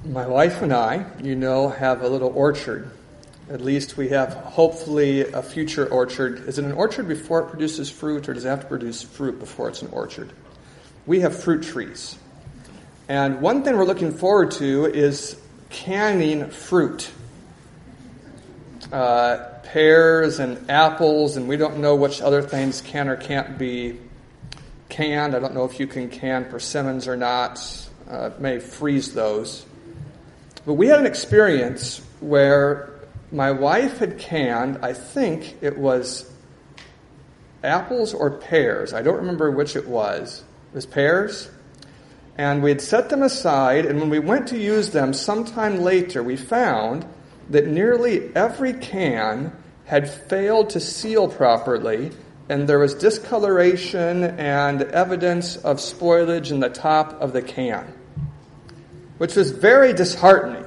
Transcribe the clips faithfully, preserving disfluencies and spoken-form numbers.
My wife and I, you know, have a little orchard. At least we have, hopefully, a future orchard. Is it an orchard before it produces fruit, or does it have to produce fruit before it's an orchard? We have fruit trees. And one thing we're looking forward to is canning fruit. Uh, pears and apples, and we don't know which other things can or can't be canned. I don't know if you can can persimmons or not. Uh, may freeze those. But we had an experience where my wife had canned, I think it was apples or pears. I don't remember which it was. It was pears. And we had set them aside, and when we went to use them sometime later, we found that nearly every can had failed to seal properly, and there was discoloration and evidence of spoilage in the top of the can, which was very disheartening.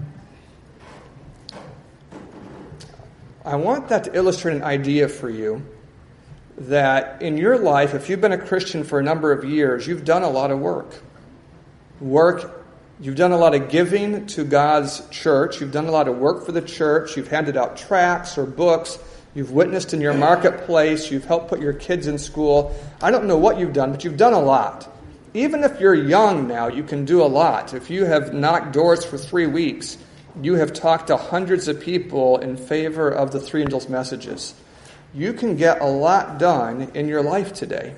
I want that to illustrate an idea for you that in your life, if you've been a Christian for a number of years, you've done a lot of work. Work, you've done a lot of giving to God's church. You've done a lot of work for the church. You've handed out tracts or books. You've witnessed in your marketplace. You've helped put your kids in school. I don't know what you've done, but you've done a lot. Even if you're young now, you can do a lot. If you have knocked doors for three weeks, you have talked to hundreds of people in favor of the three angels' messages. You can get a lot done in your life today.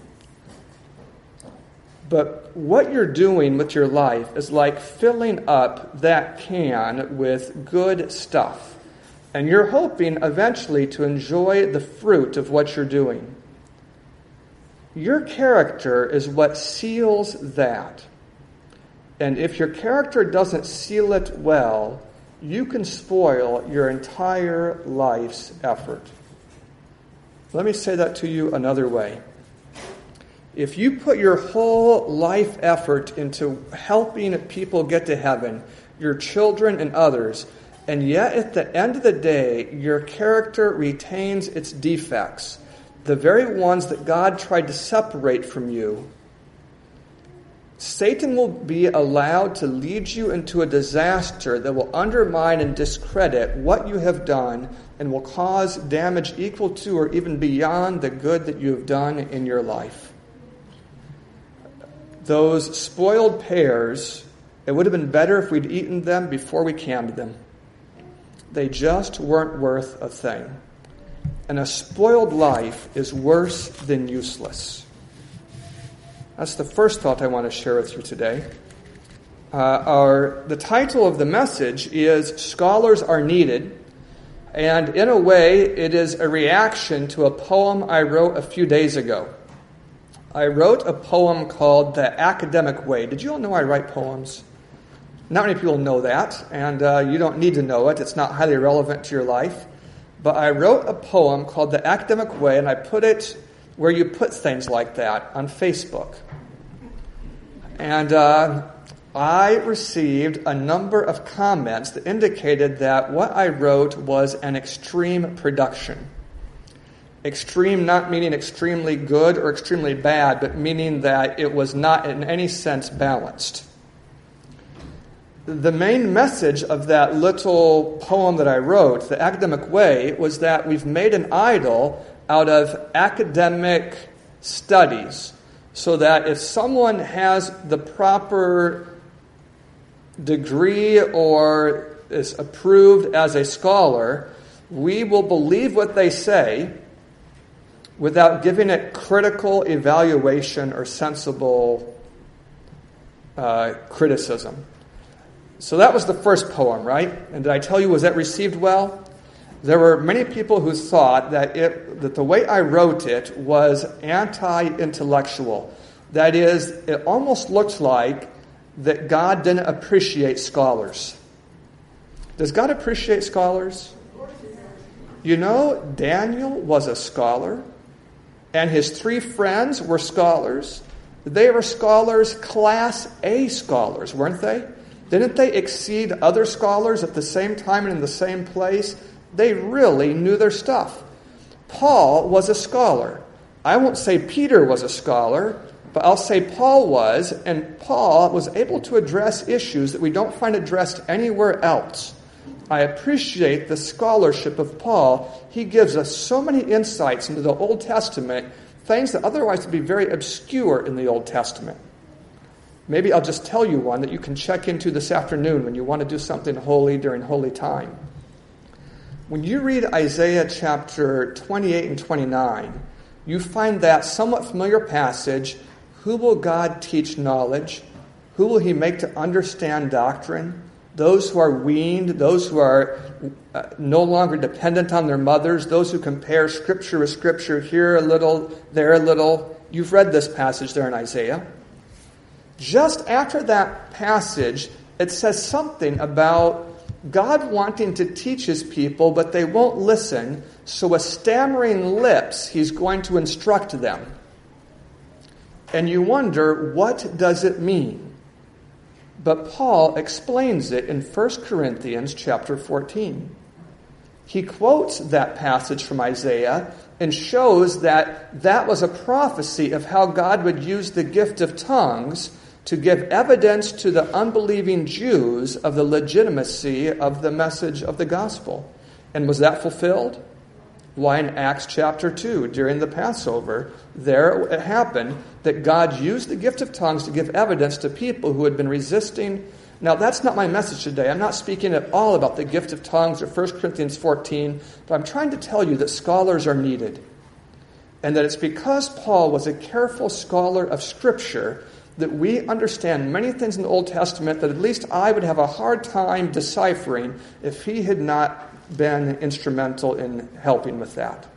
But what you're doing with your life is like filling up that can with good stuff. And you're hoping eventually to enjoy the fruit of what you're doing. Your character is what seals that. And if your character doesn't seal it well, you can spoil your entire life's effort. Let me say that to you another way. If you put your whole life effort into helping people get to heaven, your children and others, and yet at the end of the day, your character retains its defects, the very ones that God tried to separate from you, Satan will be allowed to lead you into a disaster that will undermine and discredit what you have done and will cause damage equal to or even beyond the good that you have done in your life. Those spoiled pears, it would have been better if we'd eaten them before we canned them. They just weren't worth a thing. And a spoiled life is worse than useless. That's the first thought I want to share with you today. Uh, our the title of the message is Scholars Are Needed. And in a way, it is a reaction to a poem I wrote a few days ago. I wrote a poem called The Academic Way. Did you all know I write poems? Not many people know that, and uh, you don't need to know it. It's not highly relevant to your life. But I wrote a poem called The Academic Way, and I put it where you put things like that, on Facebook. And uh, I received a number of comments that indicated that what I wrote was an extreme production. Extreme not meaning extremely good or extremely bad, but meaning that it was not in any sense balanced. The main message of that little poem that I wrote, The Academic Way, was that we've made an idol out of academic studies, so that if someone has the proper degree or is approved as a scholar, we will believe what they say without giving it critical evaluation or sensible uh, criticism. So that was the first poem, right? And did I tell you, was that received well? There were many people who thought that it that the way I wrote it was anti-intellectual. That is, it almost looked like that God didn't appreciate scholars. Does God appreciate scholars? You know, Daniel was a scholar, and his three friends were scholars. They were scholars, class A scholars, weren't they? Didn't they exceed other scholars at the same time and in the same place? They really knew their stuff. Paul was a scholar. I won't say Peter was a scholar. But I'll say Paul was, and Paul was able to address issues that we don't find addressed anywhere else. I appreciate the scholarship of Paul. He gives us so many insights into the Old Testament, things that otherwise would be very obscure in the Old Testament. Maybe I'll just tell you one that you can check into this afternoon when you want to do something holy during holy time. When you read Isaiah chapter twenty-eight and twenty-nine, you find that somewhat familiar passage, who will God teach knowledge? Who will he make to understand doctrine? Those who are weaned, those who are uh, no longer dependent on their mothers, those who compare Scripture with Scripture, here a little, there a little. You've read this passage there in Isaiah. Just after that passage, it says something about God wanting to teach his people, but they won't listen, so with stammering lips, he's going to instruct them. And you wonder, what does it mean? But Paul explains it in First Corinthians chapter fourteen. He quotes that passage from Isaiah and shows that that was a prophecy of how God would use the gift of tongues to give evidence to the unbelieving Jews of the legitimacy of the message of the gospel. And was that fulfilled? Why, in Acts chapter two, during the Passover, there it happened that God used the gift of tongues to give evidence to people who had been resisting. Now, that's not my message today. I'm not speaking at all about the gift of tongues or First Corinthians fourteen, but I'm trying to tell you that scholars are needed. And that it's because Paul was a careful scholar of Scripture that we understand many things in the Old Testament that at least I would have a hard time deciphering if he had not been instrumental in helping with that.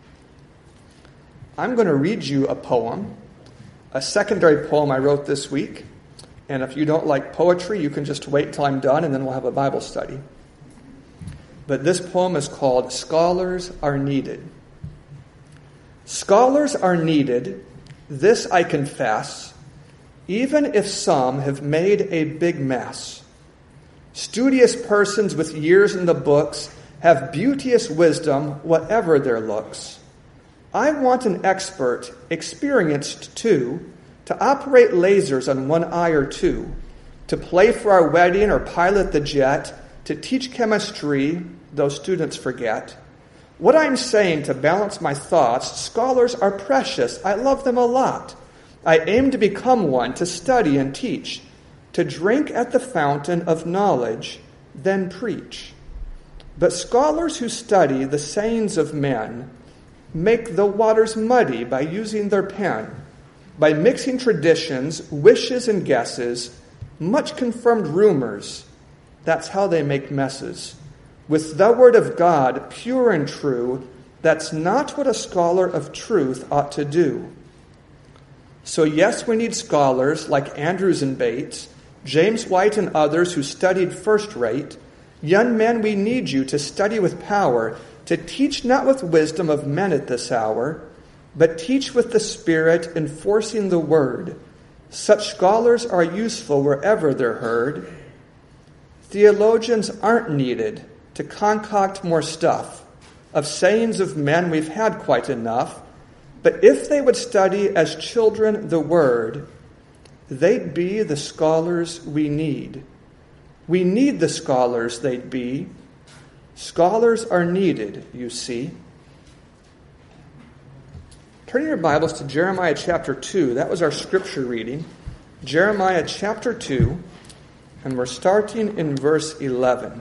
I'm going to read you a poem, a secondary poem I wrote this week. And if you don't like poetry, you can just wait till I'm done and then we'll have a Bible study. But this poem is called Scholars Are Needed. Scholars are needed, this I confess, even if some have made a big mess. Studious persons with years in the books have beauteous wisdom, whatever their looks. I want an expert, experienced too, to operate lasers on one eye or two, to play for our wedding or pilot the jet, to teach chemistry, though students forget. What I'm saying to balance my thoughts, scholars are precious. I love them a lot. I aim to become one, to study and teach, to drink at the fountain of knowledge, then preach. But scholars who study the sayings of men make the waters muddy by using their pen, by mixing traditions, wishes, and guesses, much confirmed rumors. That's how they make messes. With the word of God, pure and true, that's not what a scholar of truth ought to do. So yes, we need scholars like Andrews and Bates, James White and others who studied first rate. Young men, we need you to study with power, to teach not with wisdom of men at this hour, but teach with the Spirit, enforcing the word. Such scholars are useful wherever they're heard. Theologians aren't needed to concoct more stuff. Of sayings of men we've had quite enough. But if they would study as children the word, they'd be the scholars we need. We need the scholars they'd be. Scholars are needed, you see. Turn your Bibles to Jeremiah chapter two. That was our scripture reading. Jeremiah chapter two, and we're starting in verse eleven.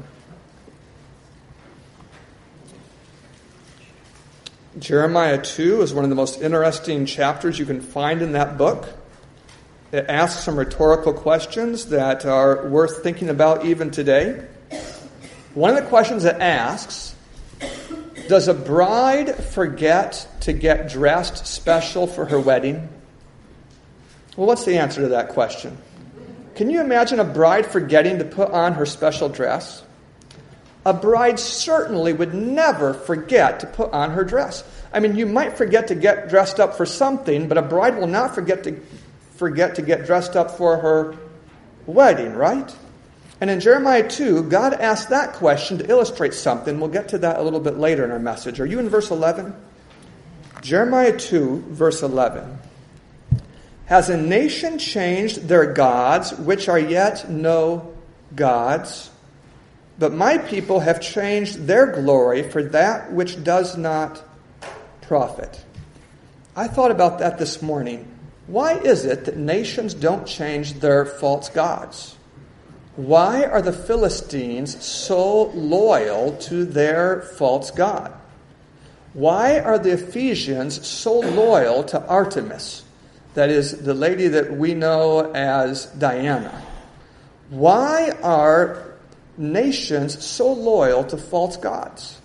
Jeremiah two is one of the most interesting chapters you can find in that book. It asks some rhetorical questions that are worth thinking about even today. One of the questions it asks, does a bride forget to get dressed special for her wedding? Well, what's the answer to that question? Can you imagine a bride forgetting to put on her special dress? A bride certainly would never forget to put on her dress. I mean, you might forget to get dressed up for something, but a bride will not forget to forget to get dressed up for her wedding, right? And in Jeremiah two, God asked that question to illustrate something. We'll get to that a little bit later in our message. Are you in verse eleven? Jeremiah two, verse eleven. Has a nation changed their gods, which are yet no gods? But my people have changed their glory for that which does not profit. I thought about that this morning. Why is it that nations don't change their false gods? Why are the Philistines so loyal to their false god? Why are the Ephesians so loyal to Artemis? That is the lady that we know as Diana. Why are nations so loyal to false gods?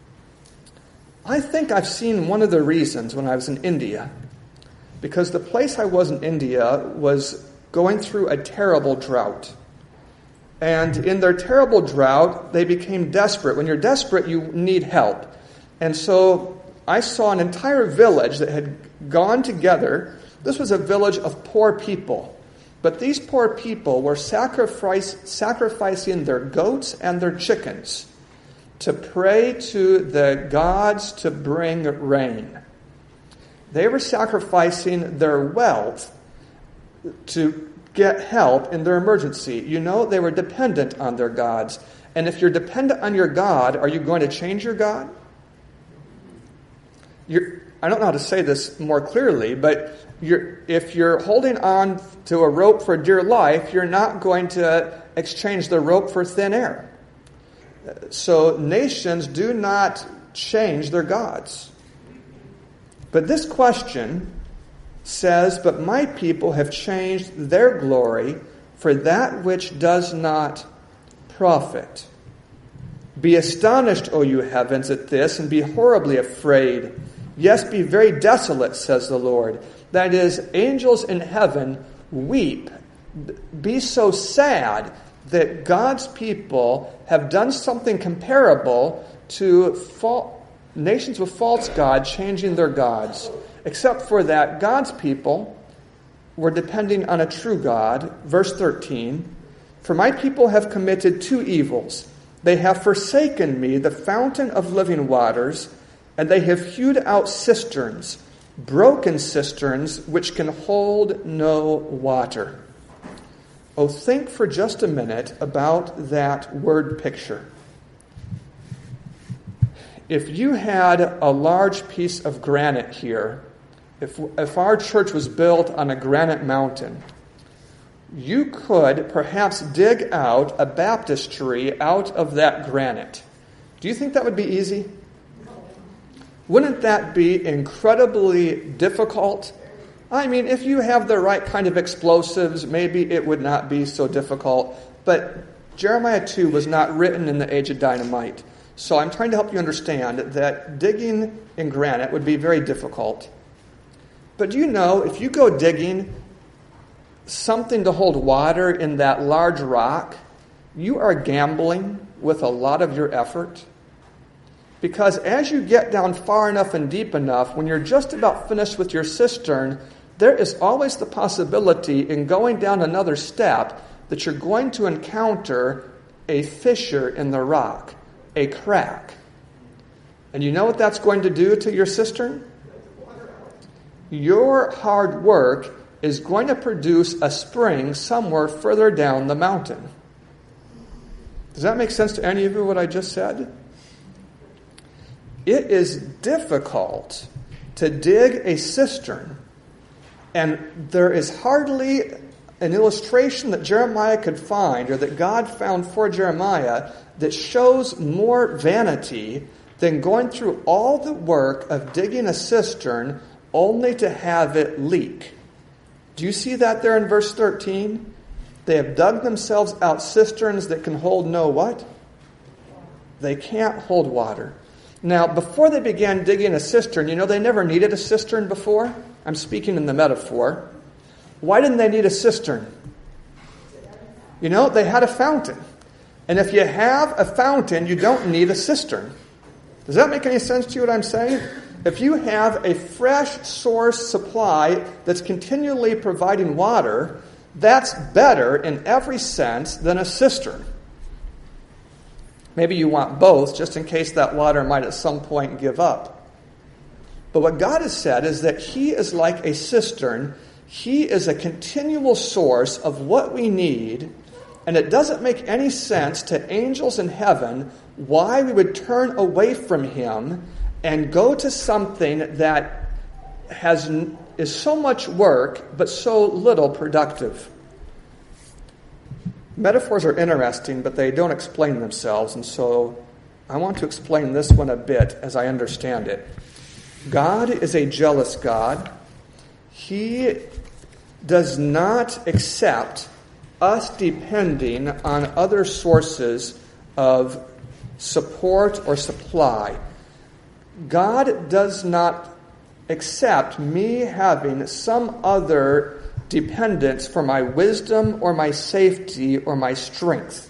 I think I've seen one of the reasons when I was in India. Because the place I was in India was going through a terrible drought. And in their terrible drought, they became desperate. When you're desperate, you need help. And so I saw an entire village that had gone together. This was a village of poor people. But these poor people were sacrifice, sacrificing their goats and their chickens to pray to the gods to bring rain. They were sacrificing their wealth to get help in their emergency. You know, they were dependent on their gods. And if you're dependent on your God, are you going to change your God? You're, I don't know how to say this more clearly, but you're, if you're holding on to a rope for dear life, you're not going to exchange the rope for thin air. So nations do not change their gods. But this question says, but my people have changed their glory for that which does not profit. Be astonished, O you heavens, at this, and be horribly afraid. Yes, be very desolate, says the Lord. That is, angels in heaven weep. Be so sad that God's people have done something comparable to fa- nations with false gods changing their gods. Except for that, God's people were depending on a true God. Verse thirteen, for my people have committed two evils. They have forsaken me, the fountain of living waters, and they have hewed out cisterns, broken cisterns, which can hold no water. Oh, think for just a minute about that word picture. If you had a large piece of granite here, if, if our church was built on a granite mountain, you could perhaps dig out a baptistry out of that granite. Do you think that would be easy? Wouldn't that be incredibly difficult? I mean, if you have the right kind of explosives, maybe it would not be so difficult. But Jeremiah two was not written in the age of dynamite. So I'm trying to help you understand that digging in granite would be very difficult. But do you know, if you go digging something to hold water in that large rock, you are gambling with a lot of your effort. Because as you get down far enough and deep enough, when you're just about finished with your cistern, there is always the possibility in going down another step that you're going to encounter a fissure in the rock, a crack. And you know what that's going to do to your cistern? Your hard work is going to produce a spring somewhere further down the mountain. Does that make sense to any of you, what I just said? It is difficult to dig a cistern, and there is hardly an illustration that Jeremiah could find or that God found for Jeremiah that shows more vanity than going through all the work of digging a cistern only to have it leak. Do you see that there in verse thirteen? They have dug themselves out cisterns that can hold no what? They can't hold water. Now, before they began digging a cistern, you know they never needed a cistern before? I'm speaking in the metaphor. Why didn't they need a cistern? You know, they had a fountain. And if you have a fountain, you don't need a cistern. Does that make any sense to you what I'm saying? If you have a fresh source supply that's continually providing water, that's better in every sense than a cistern. Maybe you want both, just in case that water might at some point give up. But what God has said is that He is like a cistern. He is a continual source of what we need, and it doesn't make any sense to angels in heaven why we would turn away from him and go to something that has is so much work but so little productive. Metaphors are interesting, but they don't explain themselves, and so I want to explain this one a bit as I understand it. God is a jealous God. He does not accept us depending on other sources of support or supply. God does not accept me having some other dependence for my wisdom or my safety or my strength.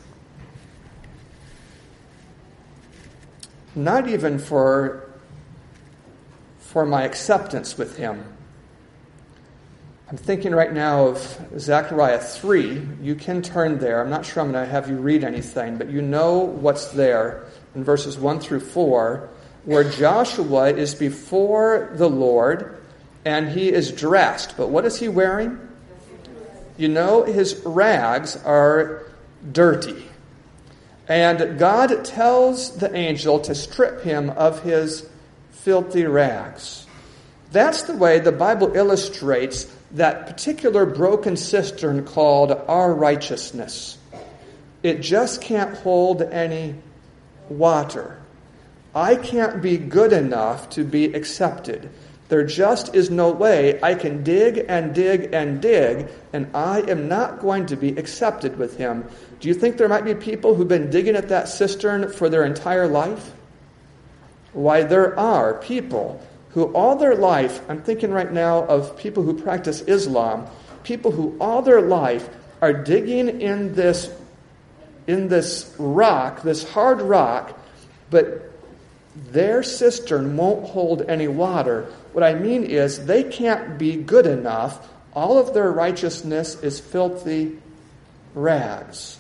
Not even for, for my acceptance with him. I'm thinking right now of Zechariah three. You can turn there. I'm not sure I'm going to have you read anything, but you know what's there in verses one through four, where Joshua is before the Lord, and he is dressed. But what is he wearing? You know, his rags are dirty. And God tells the angel to strip him of his filthy rags. That's the way the Bible illustrates that particular broken cistern called our righteousness. It just can't hold any water. I can't be good enough to be accepted. There just is no way I can dig and dig and dig, and I am not going to be accepted with him. Do you think there might be people who've been digging at that cistern for their entire life? Why, there are people who all their life, I'm thinking right now of people who practice Islam, people who all their life are digging in this, in this rock, this hard rock, but their cistern won't hold any water. What I mean is they can't be good enough. All of their righteousness is filthy rags.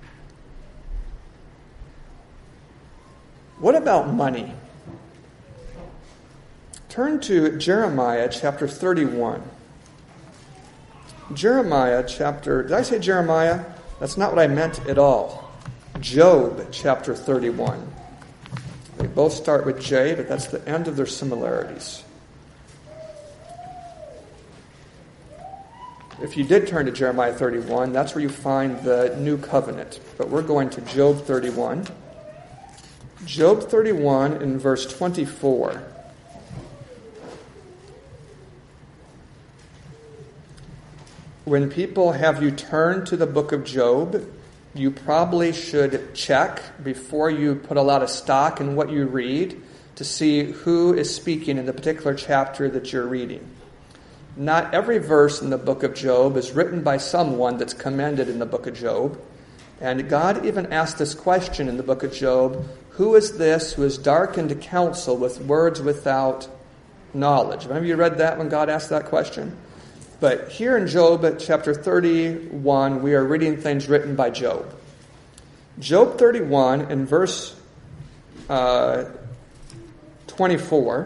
What about money? Turn to Jeremiah chapter thirty-one. Jeremiah chapter... Did I say Jeremiah? That's not what I meant at all. Job chapter thirty-one. They both start with J, but that's the end of their similarities. If you did turn to Jeremiah thirty-one, that's where you find the new covenant. But we're going to Job thirty-one. Job thirty-one in verse twenty-four. When people have you turn to the book of Job, you probably should check before you put a lot of stock in what you read to see who is speaking in the particular chapter that you're reading. Not every verse in the book of Job is written by someone that's commended in the book of Job. And God even asked this question in the book of Job, who is this who has darkened counsel with words without knowledge? Have you read that when God asked that question? But here in Job chapter thirty-one, we are reading things written by Job. Job thirty-one in verse uh, twenty-four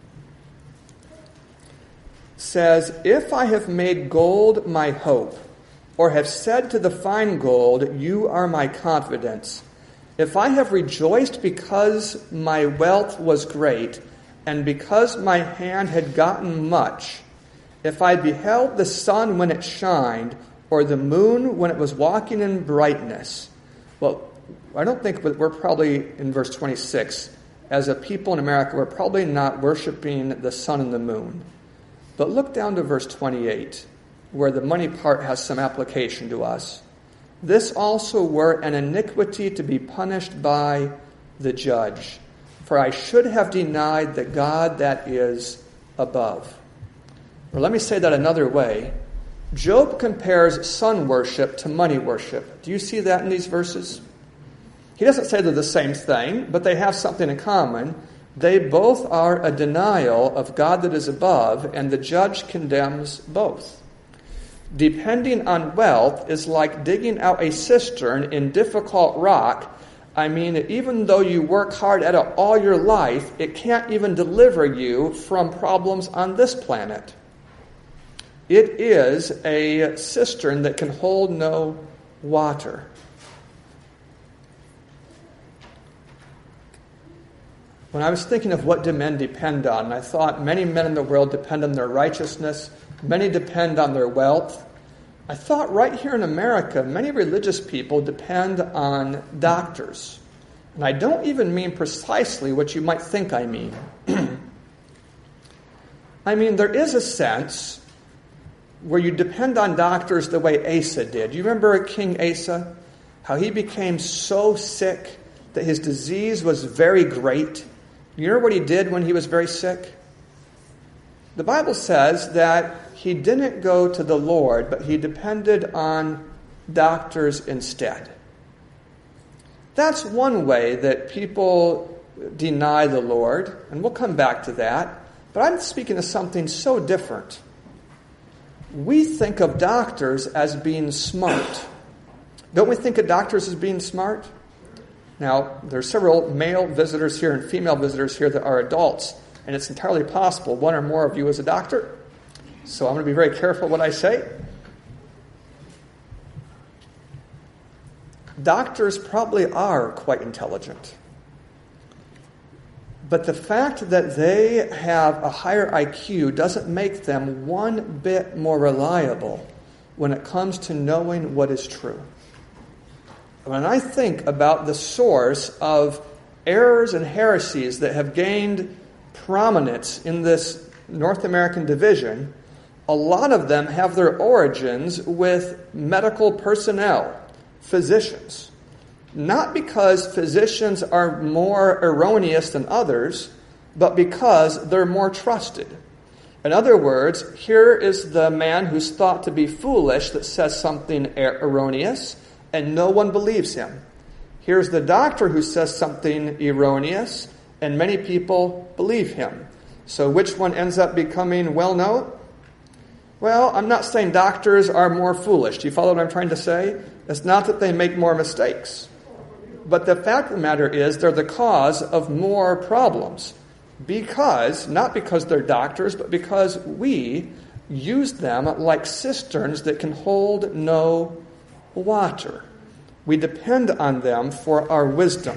says, "If I have made gold my hope, or have said to the fine gold, you are my confidence, if I have rejoiced because my wealth was great, and because my hand had gotten much, if I beheld the sun when it shined, or the moon when it was walking in brightness." Well, I don't think we're probably in verse twenty-six. As a people in America, we're probably not worshiping the sun and the moon. But look down to verse twenty-eight, where the money part has some application to us. "This also were an iniquity to be punished by the judge, for I should have denied the God that is above." Or let me say that another way. Job compares sun worship to money worship. Do you see that in these verses? He doesn't say they're the same thing, but they have something in common. They both are a denial of God that is above, and the judge condemns both. Depending on wealth is like digging out a cistern in difficult rock. I mean, even though you work hard at it all your life, it can't even deliver you from problems on this planet. It is a cistern that can hold no water. When I was thinking of what do men depend on, I thought many men in the world depend on their righteousness, many depend on their wealth. I thought right here in America, many religious people depend on doctors. And I don't even mean precisely what you might think I mean. I mean, there is a sense where you depend on doctors the way Asa did. You remember King Asa? How he became so sick that his disease was very great. You know what he did when he was very sick? The Bible says that he didn't go to the Lord, but he depended on doctors instead. That's one way that people deny the Lord, and we'll come back to that. But I'm speaking of something so different. We think of doctors as being smart. Don't we think of doctors as being smart? Now, there are several male visitors here and female visitors here that are adults, and it's entirely possible one or more of you is a doctor. So I'm going to be very careful what I say. Doctors probably are quite intelligent. But the fact that they have a higher I Q doesn't make them one bit more reliable when it comes to knowing what is true. When I think about the source of errors and heresies that have gained prominence in this North American division, a lot of them have their origins with medical personnel, physicians. Not because physicians are more erroneous than others, but because they're more trusted. In other words, here is the man who's thought to be foolish that says something er- erroneous, and no one believes him. Here's the doctor who says something erroneous, and many people believe him. So which one ends up becoming well-known? Well, I'm not saying doctors are more foolish. Do you follow what I'm trying to say? It's not that they make more mistakes. But the fact of the matter is they're the cause of more problems. Because, not because they're doctors, but because we use them like cisterns that can hold no water. We depend on them for our wisdom.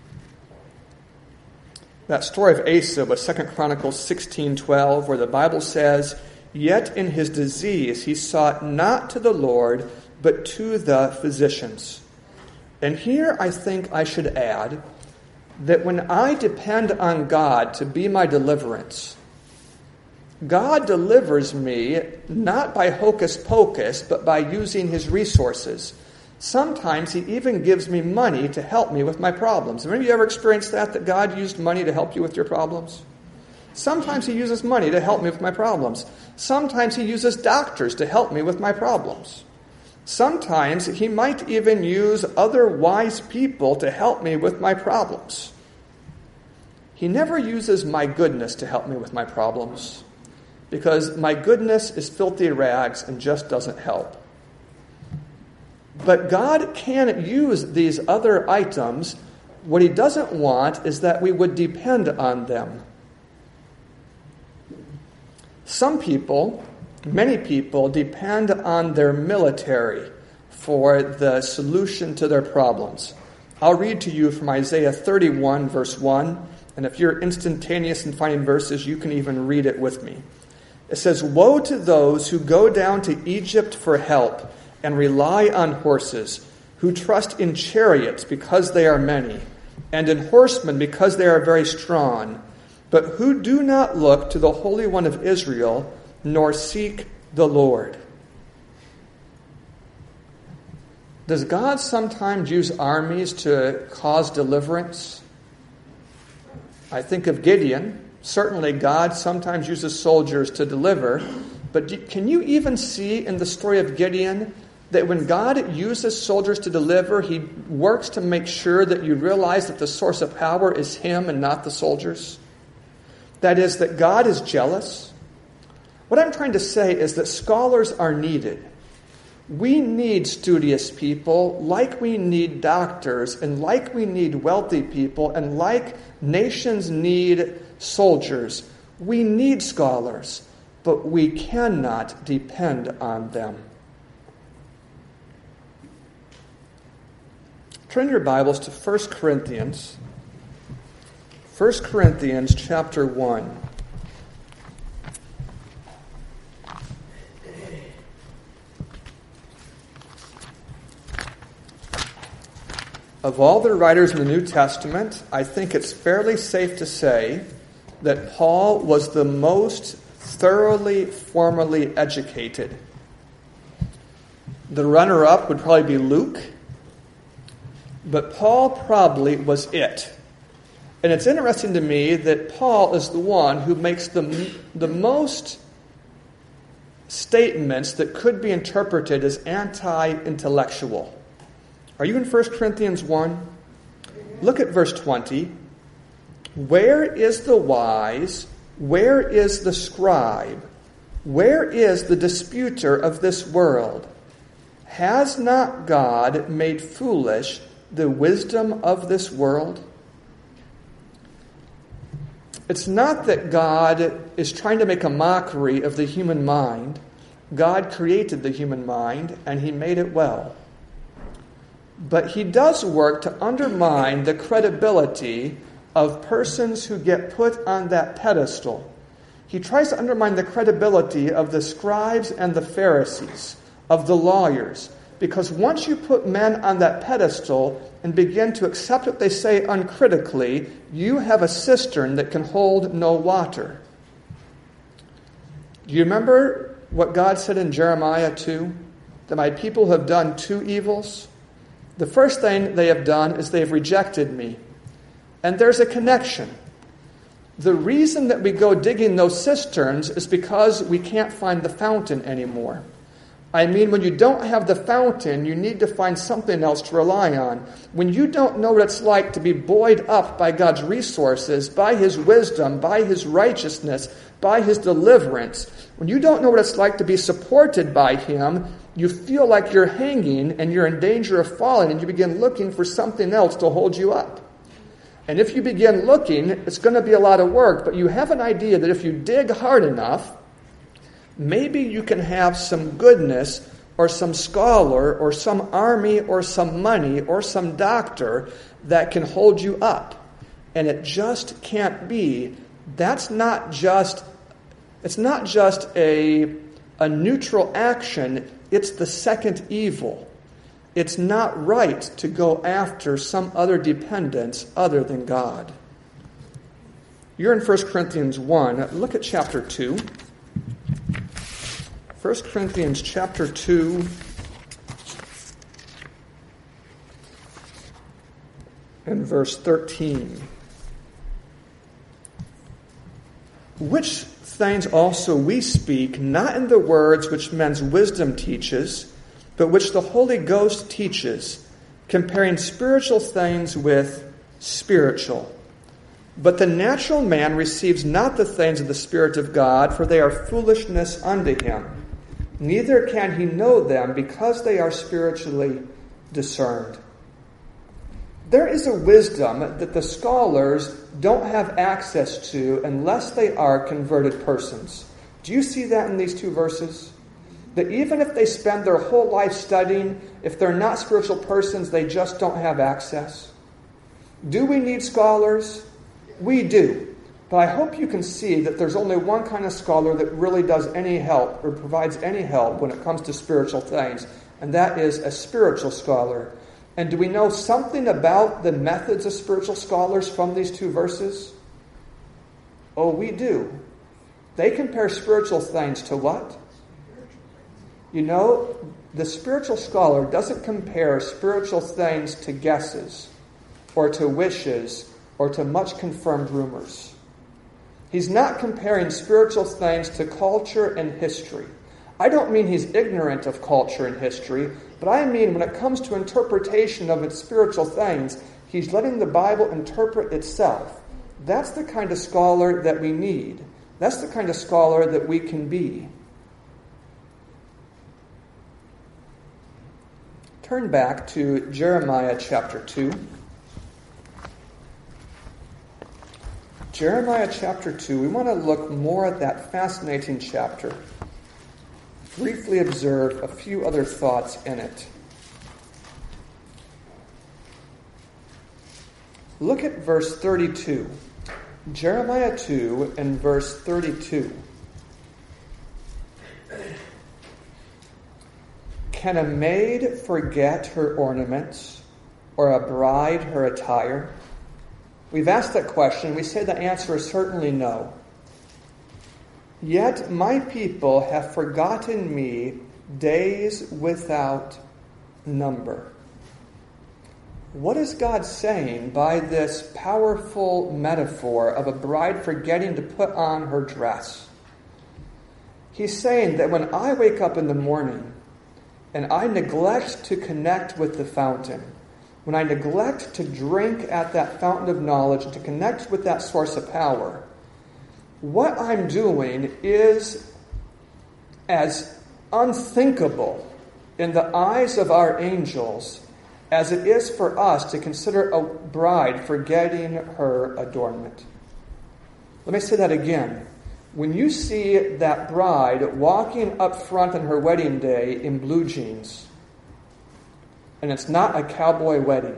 That story of Asa was Second Chronicles sixteen twelve, where the Bible says, "Yet in his disease he sought not to the Lord, but to the physicians." And here I think I should add that when I depend on God to be my deliverance, God delivers me not by hocus pocus, but by using his resources. Sometimes he even gives me money to help me with my problems. Have any of you ever experienced that, that God used money to help you with your problems? Sometimes he uses money to help me with my problems. Sometimes he uses doctors to help me with my problems. Sometimes he might even use other wise people to help me with my problems. He never uses my goodness to help me with my problems, because my goodness is filthy rags and just doesn't help. But God can use these other items. What he doesn't want is that we would depend on them. Some people, many people, depend on their military for the solution to their problems. I'll read to you from Isaiah thirty-one, verse one, and if you're instantaneous in finding verses, you can even read it with me. It says, "Woe to those who go down to Egypt for help and rely on horses, who trust in chariots because they are many, and in horsemen because they are very strong, but who do not look to the Holy One of Israel, nor seek the Lord." Does God sometimes use armies to cause deliverance? I think of Gideon. Certainly God sometimes uses soldiers to deliver. But can you even see in the story of Gideon that when God uses soldiers to deliver, he works to make sure that you realize that the source of power is him and not the soldiers? That is, that God is jealous. What I'm trying to say is that scholars are needed. We need studious people like we need doctors and like we need wealthy people and like nations need soldiers. We need scholars. but we cannot depend on them. Turn your Bibles to First Corinthians. First Corinthians chapter one. Of all the writers in the New Testament, I think it's fairly safe to say that Paul was the most thoroughly formally educated. The runner-up would probably be Luke, but Paul probably was it. And it's interesting to me that Paul is the one who makes the, the most statements that could be interpreted as anti-intellectual. Are you in First Corinthians one? Look at verse twenty. Where is the wise? Where is the scribe? Where is the disputer of this world? Has not God made foolish the wisdom of this world? It's not that God is trying to make a mockery of the human mind. God created the human mind, and He made it well. But He does work to undermine the credibility of persons who get put on that pedestal. He tries to undermine the credibility of the scribes and the Pharisees, of the lawyers, because once you put men on that pedestal and begin to accept what they say uncritically, you have a cistern that can hold no water. Do you remember what God said in Jeremiah two? That my people have done two evils. The first thing they have done is they have rejected me. And there's a connection. The reason that we go digging those cisterns is because we can't find the fountain anymore. I mean, when you don't have the fountain, you need to find something else to rely on. When you don't know what it's like to be buoyed up by God's resources, by His wisdom, by His righteousness, by His deliverance, when you don't know what it's like to be supported by Him, you feel like you're hanging and you're in danger of falling, and you begin looking for something else to hold you up. And if you begin looking, it's going to be a lot of work, but you have an idea that if you dig hard enough, maybe you can have some goodness or some scholar or some army or some money or some doctor that can hold you up. And it just can't be. That's not just, it's not just a, a neutral action. It's the second evil. It's not right to go after some other dependence other than God. You're in First Corinthians one. Look at chapter two. First Corinthians chapter two. And verse thirteen. Which things also we speak, not in the words which men's wisdom teaches, but which the Holy Ghost teaches, comparing spiritual things with spiritual. But the natural man receives not the things of the Spirit of God, for they are foolishness unto him. Neither can he know them, because they are spiritually discerned. There is a wisdom that the scholars don't have access to unless they are converted persons. Do you see that in these two verses? That even if they spend their whole life studying, if they're not spiritual persons, they just don't have access. Do we need scholars? We do. But I hope you can see that there's only one kind of scholar that really does any help or provides any help when it comes to spiritual things, and that is a spiritual scholar. And do we know something about the methods of spiritual scholars from these two verses? Oh, we do. They compare spiritual things to what? You know, the spiritual scholar doesn't compare spiritual things to guesses or to wishes or to much confirmed rumors. He's not comparing spiritual things to culture and history. I don't mean he's ignorant of culture and history, but I mean when it comes to interpretation of its spiritual things, he's letting the Bible interpret itself. That's the kind of scholar that we need. That's the kind of scholar that we can be. Turn back to Jeremiah chapter two. Jeremiah chapter two, we want to look more at that fascinating chapter. Briefly observe a few other thoughts in it. Look at verse thirty-two. Jeremiah two and verse thirty-two. Can a maid forget her ornaments, or a bride her attire? We've asked that question. We say the answer is certainly no. Yet my people have forgotten me days without number. What is God saying by this powerful metaphor of a bride forgetting to put on her dress? He's saying that when I wake up in the morning and I neglect to connect with the fountain, when I neglect to drink at that fountain of knowledge, to connect with that source of power, what I'm doing is as unthinkable in the eyes of our angels as it is for us to consider a bride forgetting her adornment. Let me say that again. When you see that bride walking up front on her wedding day in blue jeans, and it's not a cowboy wedding,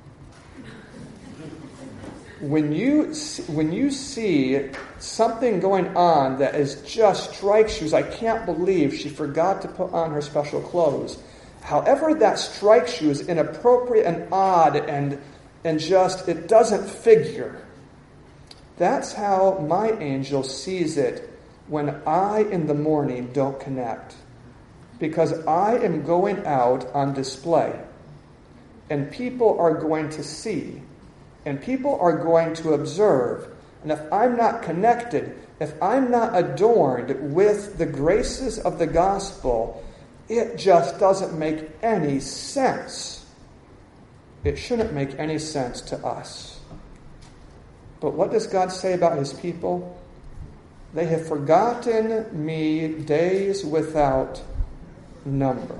when you when you see something going on that is just strikes you as, I can't believe she forgot to put on her special clothes, however that strikes you as inappropriate and odd and and just, it doesn't figure. That's how my angel sees it when I in the morning don't connect. Because I am going out on display. And people are going to see. And people are going to observe. And if I'm not connected, if I'm not adorned with the graces of the gospel, it just doesn't make any sense. It shouldn't make any sense to us. But what does God say about his people? They have forgotten me days without number.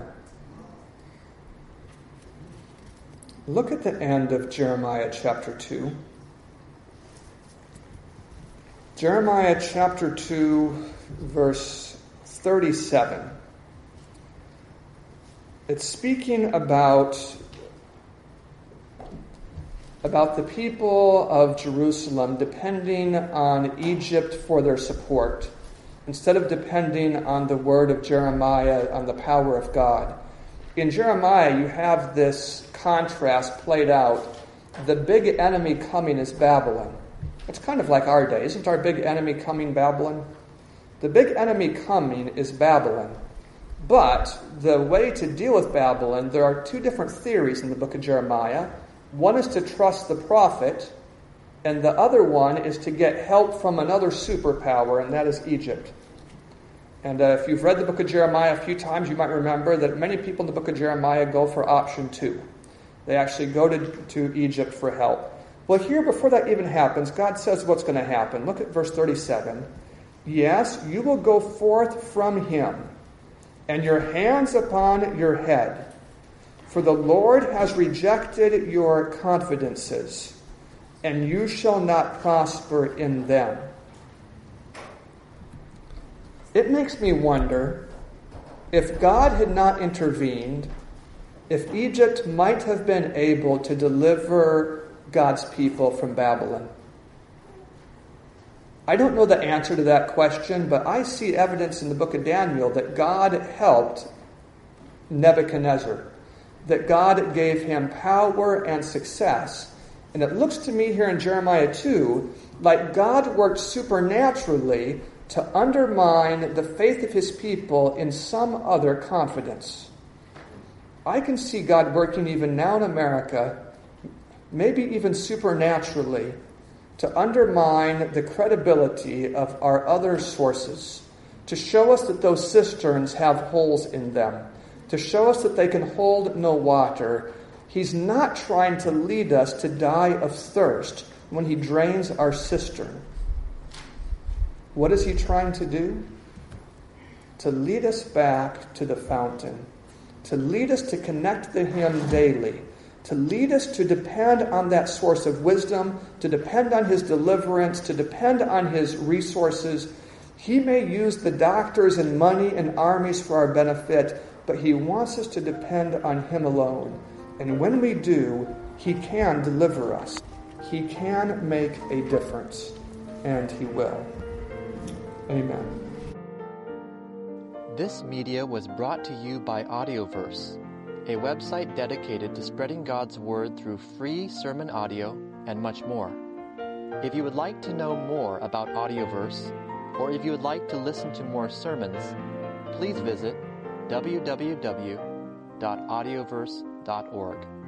Look at the end of Jeremiah chapter two. Jeremiah chapter two, verse thirty-seven. It's speaking about, about the people of Jerusalem depending on Egypt for their support, instead of depending on the word of Jeremiah, on the power of God. In Jeremiah, you have this contrast played out. The big enemy coming is Babylon. It's kind of like our day. Isn't our big enemy coming Babylon? The big enemy coming is Babylon. But the way to deal with Babylon, there are two different theories in the book of Jeremiah. One is to trust the prophet, and the other one is to get help from another superpower, and that is Egypt. And uh, if you've read the book of Jeremiah a few times, you might remember that many people in the book of Jeremiah go for option two. They actually go to, to Egypt for help. Well, here, before that even happens, God says what's going to happen. Look at verse thirty-seven. Yes, you will go forth from him, and your hands upon your head. For the Lord has rejected your confidences, and you shall not prosper in them. It makes me wonder, if God had not intervened, if Egypt might have been able to deliver God's people from Babylon. I don't know the answer to that question, but I see evidence in the book of Daniel that God helped Nebuchadnezzar, that God gave him power and success. And it looks to me here in Jeremiah two like God worked supernaturally to undermine the faith of his people in some other confidence. I can see God working even now in America, maybe even supernaturally, to undermine the credibility of our other sources, to show us that those cisterns have holes in them, to show us that they can hold no water. He's not trying to lead us to die of thirst when he drains our cistern. What is he trying to do? To lead us back to the fountain, to lead us to connect to him daily, to lead us to depend on that source of wisdom, to depend on his deliverance, to depend on his resources. He may use the doctors and money and armies for our benefit, but he wants us to depend on him alone. And when we do, he can deliver us. He can make a difference, and he will. Amen. This media was brought to you by Audioverse, a website dedicated to spreading God's Word through free sermon audio and much more. If you would like to know more about Audioverse, or if you would like to listen to more sermons, please visit w w w dot audioverse dot org.